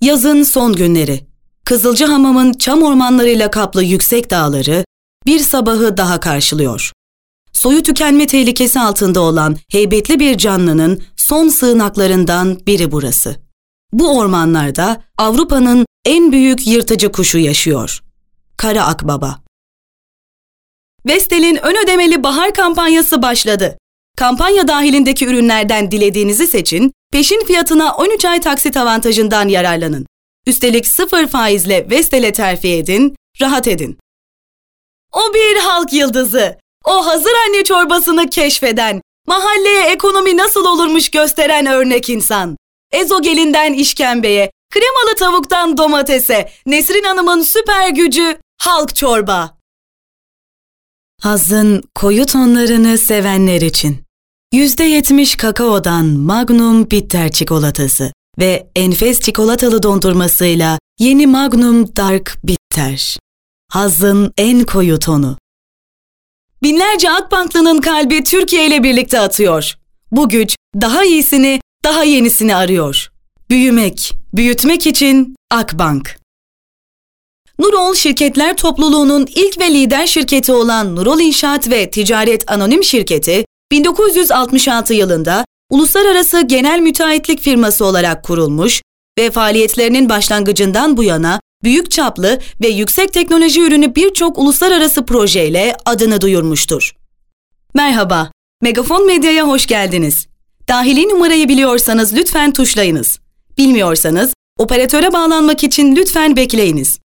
Yazın son günleri. Kızılcahamam'ın çam ormanlarıyla kaplı yüksek dağları bir sabahı daha karşılıyor. Soyu tükenme tehlikesi altında olan heybetli bir canlının son sığınaklarından biri burası. Bu ormanlarda Avrupa'nın en büyük yırtıcı kuşu yaşıyor. Kara akbaba. Vestel'in ön ödemeli bahar kampanyası başladı. Kampanya dahilindeki ürünlerden dilediğinizi seçin, peşin fiyatına 13 ay taksit avantajından yararlanın. Üstelik 0 faizle Vestel'e terfi edin, rahat edin. O bir halk yıldızı, o hazır anne çorbasını keşfeden, mahalleye ekonomi nasıl olurmuş gösteren örnek insan. Ezogelinden işkembeye, kremalı tavuktan domatese, Nesrin Hanım'ın süper gücü halk çorba. Hazın koyu tonlarını sevenler için. %70 kakaodan Magnum Bitter çikolatası ve enfes çikolatalı dondurmasıyla yeni Magnum Dark Bitter. Hazın en koyu tonu. Binlerce Akbanklı'nın kalbi Türkiye ile birlikte atıyor. Bu güç daha iyisini, daha yenisini arıyor. Büyümek, büyütmek için Akbank. Nurol Şirketler Topluluğu'nun ilk ve lider şirketi olan Nurol İnşaat ve Ticaret Anonim Şirketi, 1966 yılında uluslararası genel müteahhitlik firması olarak kurulmuş ve faaliyetlerinin başlangıcından bu yana büyük çaplı ve yüksek teknoloji ürünü birçok uluslararası projeyle adını duyurmuştur. Merhaba, Megafon Medya'ya hoş geldiniz. Dahili numarayı biliyorsanız lütfen tuşlayınız. Bilmiyorsanız operatöre bağlanmak için lütfen bekleyiniz.